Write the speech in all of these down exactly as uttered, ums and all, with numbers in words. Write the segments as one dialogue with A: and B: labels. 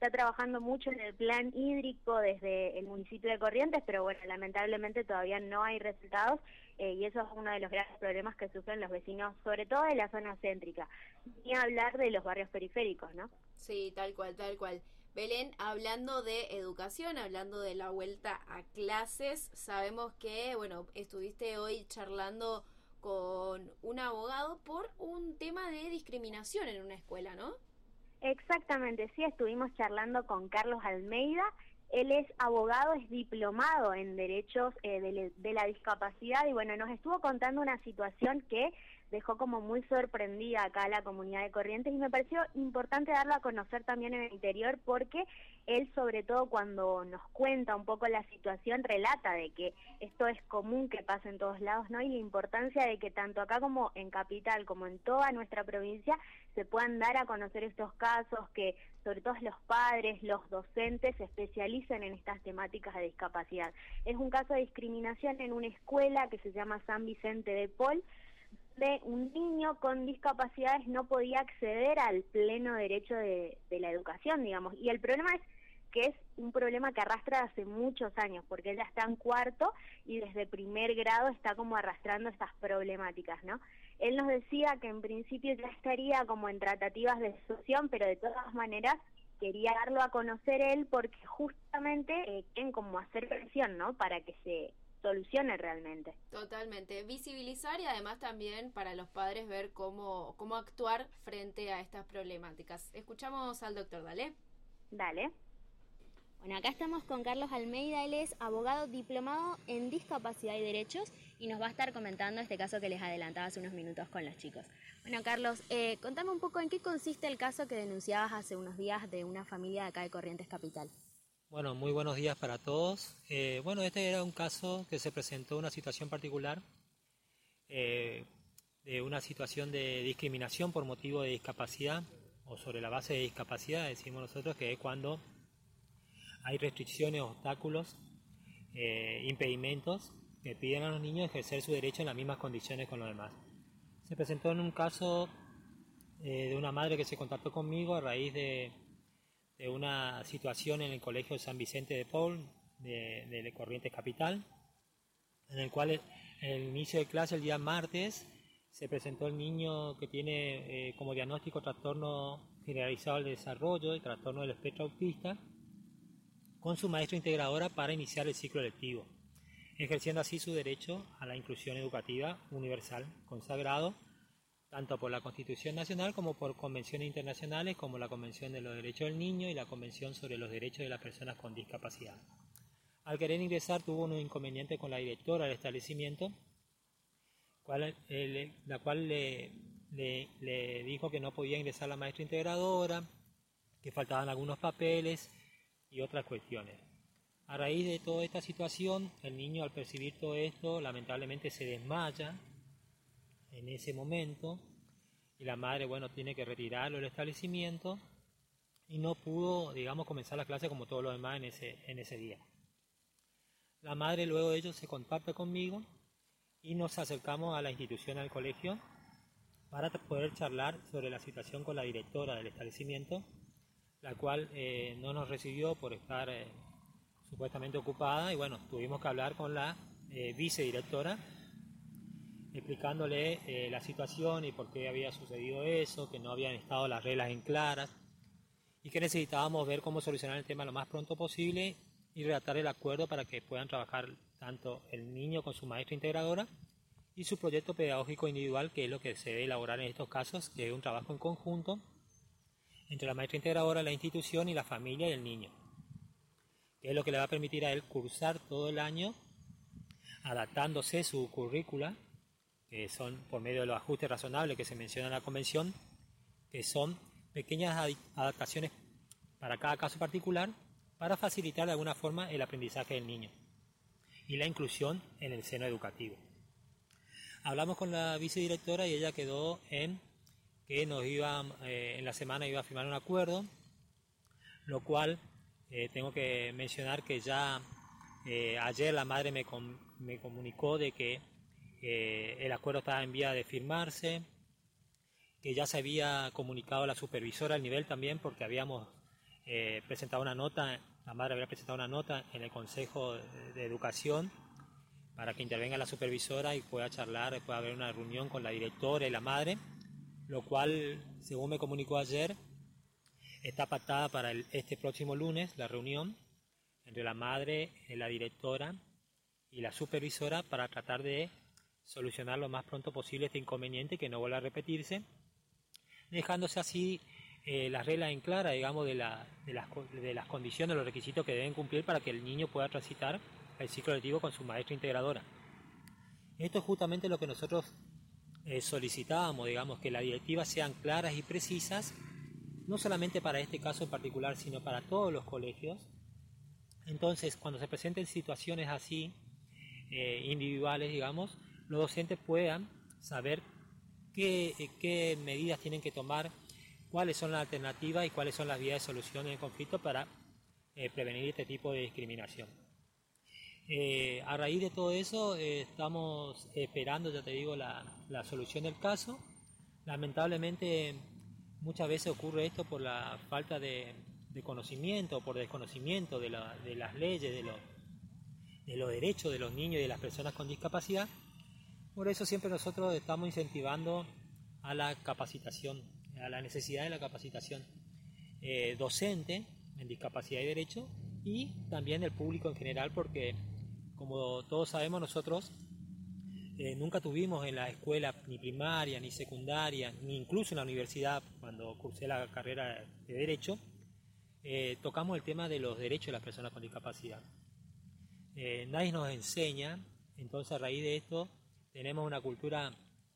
A: está trabajando mucho en el plan hídrico desde el municipio de Corrientes, pero bueno, lamentablemente todavía no hay resultados eh, y eso es uno de los grandes problemas que sufren los vecinos, sobre todo de la zona céntrica, ni hablar de los barrios periféricos, ¿no?
B: Sí, tal cual, tal cual. Belén, hablando de educación, hablando de la vuelta a clases, sabemos que, bueno, estuviste hoy charlando con un abogado por un tema de discriminación en una escuela, ¿no?
A: Exactamente, sí, estuvimos charlando con Carlos Almeida. Él es abogado, es diplomado en derechos eh, de, de la discapacidad y bueno, nos estuvo contando una situación que dejó como muy sorprendida acá a la comunidad de Corrientes y me pareció importante darlo a conocer también en el interior porque él, sobre todo cuando nos cuenta un poco la situación, relata de que esto es común que pase en todos lados, ¿no? Y la importancia de que tanto acá como en Capital, como en toda nuestra provincia, se puedan dar a conocer estos casos, que sobre todo los padres, los docentes se especialicen en estas temáticas de discapacidad. Es un caso de discriminación en una escuela que se llama San Vicente de Paul, de un niño con discapacidades no podía acceder al pleno derecho de, de la educación, digamos, y el problema es que es un problema que arrastra hace muchos años, porque él ya está en cuarto y desde primer grado está como arrastrando estas problemáticas, ¿no? Él nos decía que en principio ya estaría como en tratativas de solución, pero de todas maneras quería darlo a conocer él porque justamente eh, quieren como hacer presión, ¿no? Para que se solucione realmente.
B: Totalmente, visibilizar y además también para los padres ver cómo, cómo actuar frente a estas problemáticas. Escuchamos al doctor, dale.
A: Dale.
C: Bueno, acá estamos con Carlos Almeida, él es abogado diplomado en discapacidad y derechos y nos va a estar comentando este caso que les adelantaba hace unos minutos con los chicos. Bueno, Carlos, eh, contame un poco en qué consiste el caso que denunciabas hace unos días de una familia de acá de Corrientes Capital.
D: Bueno, muy buenos días para todos. Eh, bueno, este era un caso que se presentó una situación particular, eh, de una situación de discriminación por motivo de discapacidad o sobre la base de discapacidad, decimos nosotros, que es cuando hay restricciones, obstáculos, eh, impedimentos que piden a los niños ejercer su derecho en las mismas condiciones con los demás. Se presentó en un caso eh, de una madre que se contactó conmigo a raíz de, de una situación en el colegio de San Vicente de Paul, de, de Corrientes Capital, en el cual en el inicio de clase el día martes se presentó el niño que tiene eh, como diagnóstico trastorno generalizado del desarrollo y trastorno del espectro autista, con su maestra integradora para iniciar el ciclo lectivo, ejerciendo así su derecho a la inclusión educativa universal, consagrado tanto por la Constitución Nacional como por convenciones internacionales como la Convención de los Derechos del Niño y la Convención sobre los Derechos de las Personas con Discapacidad. Al querer ingresar tuvo un inconveniente con la directora del establecimiento, cual, eh, la cual le, le, le dijo que no podía ingresar la maestra integradora, que faltaban algunos papeles y otras cuestiones. A raíz de toda esta situación, el niño, al percibir todo esto, lamentablemente se desmaya en ese momento y la madre, bueno, tiene que retirarlo del establecimiento y no pudo, digamos, comenzar la clase como todos los demás en ese, en ese día. La madre luego de ello se contacta conmigo y nos acercamos a la institución, al colegio, para poder charlar sobre la situación con la directora del establecimiento, la cual eh, no nos recibió por estar eh, supuestamente ocupada, y bueno, tuvimos que hablar con la eh, vicedirectora, explicándole eh, la situación y por qué había sucedido eso, que no habían estado las reglas en claras y que necesitábamos ver cómo solucionar el tema lo más pronto posible y redactar el acuerdo para que puedan trabajar tanto el niño con su maestra integradora y su proyecto pedagógico individual, que es lo que se debe elaborar en estos casos, que es un trabajo en conjunto entre la maestra integradora, la institución y la familia y el niño, que es lo que le va a permitir a él cursar todo el año adaptándose su currícula, que son por medio de los ajustes razonables que se menciona en la convención, que son pequeñas adaptaciones para cada caso particular para facilitar de alguna forma el aprendizaje del niño y la inclusión en el seno educativo. Hablamos con la vicedirectora y ella quedó en que nos iba, eh, en la semana iba a firmar un acuerdo, lo cual eh, tengo que mencionar que ya eh, ayer la madre me, com me comunicó de que eh, el acuerdo estaba en vía de firmarse, que ya se había comunicado a la supervisora al nivel también, porque habíamos eh, presentado una nota, la madre había presentado una nota en el Consejo de, de Educación para que intervenga la supervisora y pueda charlar, pueda haber una reunión con la directora y la madre, lo cual, según me comunicó ayer, está pactada para el, este próximo lunes, la reunión entre la madre, la directora y la supervisora para tratar de solucionar lo más pronto posible este inconveniente, que no vuelva a repetirse, dejándose así eh, las reglas en clara, digamos, de, la, de, las, de las condiciones, los requisitos que deben cumplir para que el niño pueda transitar el ciclo lectivo con su maestra integradora. Esto es justamente lo que nosotros eh, solicitábamos, digamos, que las directivas sean claras y precisas, no solamente para este caso en particular, sino para todos los colegios. Entonces, cuando se presenten situaciones así, eh, individuales, digamos, los docentes puedan saber qué, qué medidas tienen que tomar, cuáles son las alternativas y cuáles son las vías de solución del conflicto para eh, prevenir este tipo de discriminación. Eh, a raíz de todo eso eh, estamos esperando, ya te digo, la, la solución del caso. Lamentablemente muchas veces ocurre esto por la falta de, de conocimiento, por desconocimiento de, la, de las leyes, de los, de los derechos de los niños y de las personas con discapacidad. Por eso siempre nosotros estamos incentivando a la capacitación, a la necesidad de la capacitación eh, docente en discapacidad y derecho, y también del público en general, porque como todos sabemos nosotros eh, nunca tuvimos en la escuela ni primaria, ni secundaria, ni incluso en la universidad, cuando cursé la carrera de Derecho, eh, tocamos el tema de los derechos de las personas con discapacidad. Eh, nadie nos enseña, entonces a raíz de esto tenemos una cultura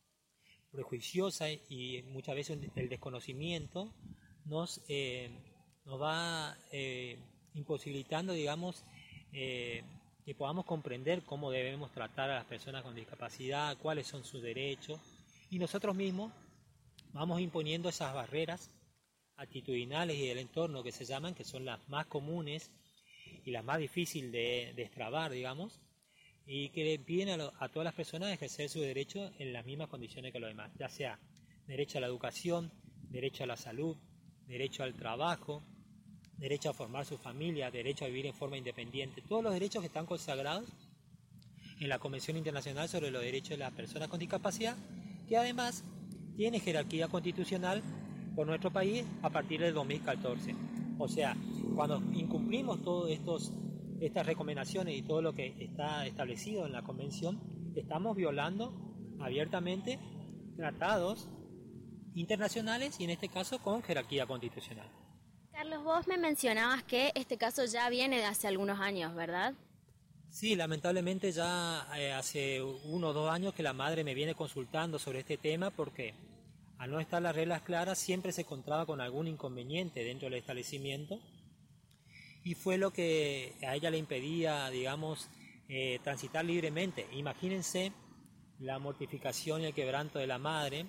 D: prejuiciosa y muchas veces el desconocimiento nos, eh, nos va eh, imposibilitando, digamos, eh, que podamos comprender cómo debemos tratar a las personas con discapacidad, cuáles son sus derechos, y nosotros mismos vamos imponiendo esas barreras actitudinales y del entorno que se llaman, que son las más comunes y las más difíciles de destrabar, digamos, y que le piden a, lo, a todas las personas a ejercer su derecho en las mismas condiciones que los demás, ya sea derecho a la educación, derecho a la salud, derecho al trabajo, derecho a formar su familia, derecho a vivir en forma independiente, todos los derechos que están consagrados en la Convención Internacional sobre los Derechos de las Personas con Discapacidad, que además tiene jerarquía constitucional por nuestro país a partir del dos mil catorce. O sea, cuando incumplimos todas estas recomendaciones y todo lo que está establecido en la Convención, estamos violando abiertamente tratados internacionales y en este caso con jerarquía constitucional.
C: Carlos, vos me mencionabas que este caso ya viene de hace algunos años, ¿verdad?
D: Sí, lamentablemente ya eh, hace uno o dos años que la madre me viene consultando sobre este tema, porque al no estar las reglas claras siempre se encontraba con algún inconveniente dentro del establecimiento, y fue lo que a ella le impedía, digamos, eh, transitar libremente. Imagínense la mortificación y el quebranto de la madre,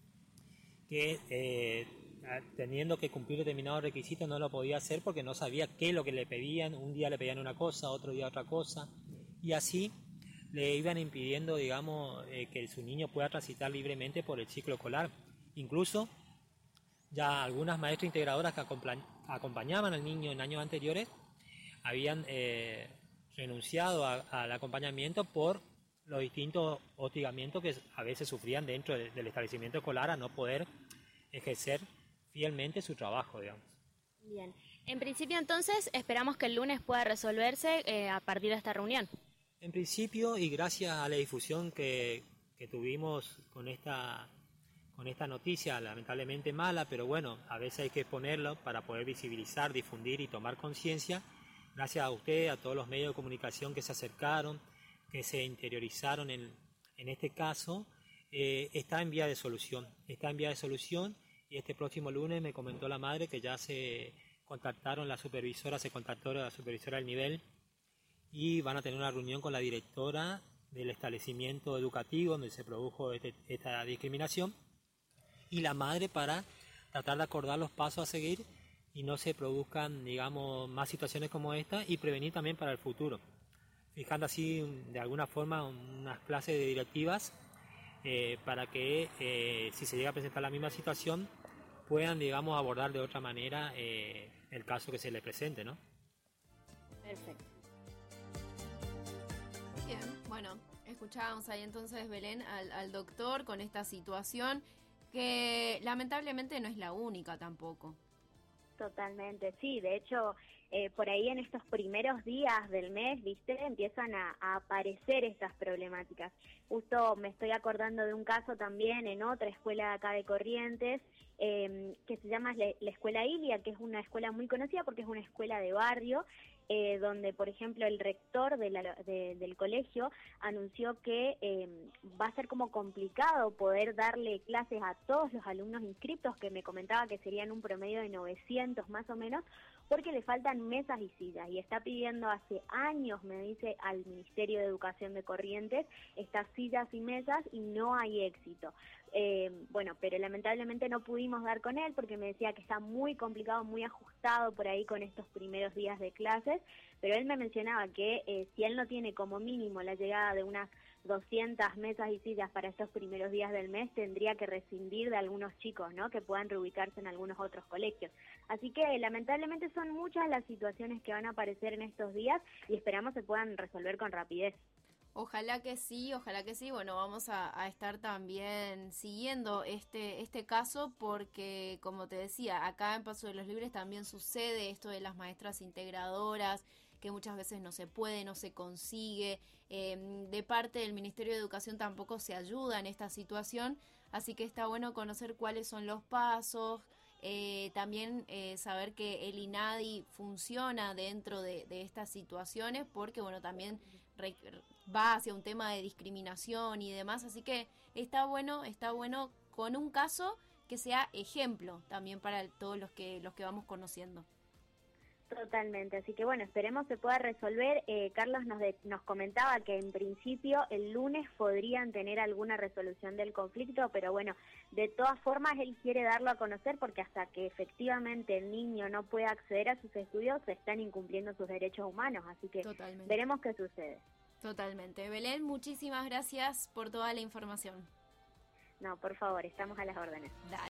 D: que eh, teniendo que cumplir determinados requisitos no lo podía hacer porque no sabía qué es lo que le pedían. Un día le pedían una cosa, otro día otra cosa, y así le iban impidiendo, digamos, eh, que su niño pueda transitar libremente por el ciclo escolar. Incluso ya algunas maestras integradoras que acompañaban al niño en años anteriores habían eh, renunciado a, al acompañamiento por los distintos hostigamientos que a veces sufrían dentro de, del establecimiento escolar, a no poder ejercer fielmente su trabajo, digamos.
C: Bien, en principio entonces esperamos que el lunes pueda resolverse eh, a partir de esta reunión.
D: En principio, y gracias a la difusión que, que tuvimos con esta, con esta noticia, lamentablemente mala, pero bueno, a veces hay que exponerlo para poder visibilizar, difundir y tomar conciencia. Gracias a ustedes, a todos los medios de comunicación que se acercaron, que se interiorizaron en, en este caso, eh, está en vía de solución, está en vía de solución. Y este próximo lunes me comentó la madre que ya se contactaron la supervisora, se contactó la supervisora del nivel y van a tener una reunión con la directora del establecimiento educativo donde se produjo este, esta discriminación, y la madre, para tratar de acordar los pasos a seguir y no se produzcan, digamos, más situaciones como esta, y prevenir también para el futuro, fijando así de alguna forma unas clases de directivas eh, para que eh, si se llega a presentar la misma situación puedan, digamos, abordar de otra manera eh, el caso que se le presente, ¿no?
C: Perfecto.
B: Bien, bueno, escuchábamos ahí entonces, Belén, al, al doctor con esta situación que lamentablemente no es la única tampoco.
A: Totalmente, sí, de hecho, eh, por ahí en estos primeros días del mes, viste, empiezan a, a aparecer estas problemáticas. Justo me estoy acordando de un caso también en otra escuela acá de Corrientes, eh, que se llama la, la Escuela Ilia, que es una escuela muy conocida porque es una escuela de barrio, eh, donde, por ejemplo, el rector de la, de, del colegio anunció que eh, va a ser como complicado poder darle clases a todos los alumnos inscriptos, que me comentaba que serían un promedio de novecientos más o menos, porque le faltan mesas y sillas, y está pidiendo hace años, me dice, al Ministerio de Educación de Corrientes, estas sillas y mesas, y no hay éxito. Eh, bueno, pero lamentablemente no pudimos dar con él, porque me decía que está muy complicado, muy ajustado por ahí con estos primeros días de clases, pero él me mencionaba que eh, si él no tiene como mínimo la llegada de unas doscientas mesas y sillas para estos primeros días del mes, tendría que rescindir de algunos chicos, ¿no?, que puedan reubicarse en algunos otros colegios. Así que lamentablemente son muchas las situaciones que van a aparecer en estos días y esperamos se puedan resolver con rapidez.
B: Ojalá que sí, ojalá que sí. Bueno, vamos a, a estar también siguiendo este este caso porque, como te decía, acá en Paso de los Libres también sucede esto de las maestras integradoras, que muchas veces no se puede, no se consigue. Eh, de parte del Ministerio de Educación tampoco se ayuda en esta situación, así que está bueno conocer cuáles son los pasos, eh, también eh, saber que el INADI funciona dentro de, de estas situaciones, porque bueno, también re, va hacia un tema de discriminación y demás, así que está bueno, está bueno con un caso que sea ejemplo también para todos los que los que vamos conociendo.
A: Totalmente, así que bueno, esperemos se pueda resolver. Eh, Carlos nos, de, nos comentaba que en principio el lunes podrían tener alguna resolución del conflicto, pero bueno, de todas formas él quiere darlo a conocer porque hasta que efectivamente el niño no pueda acceder a sus estudios se están incumpliendo sus derechos humanos, así que Totalmente. Veremos qué sucede.
B: Totalmente. Belén, muchísimas gracias por toda la información.
A: No, por favor, estamos a las órdenes.
B: Dale.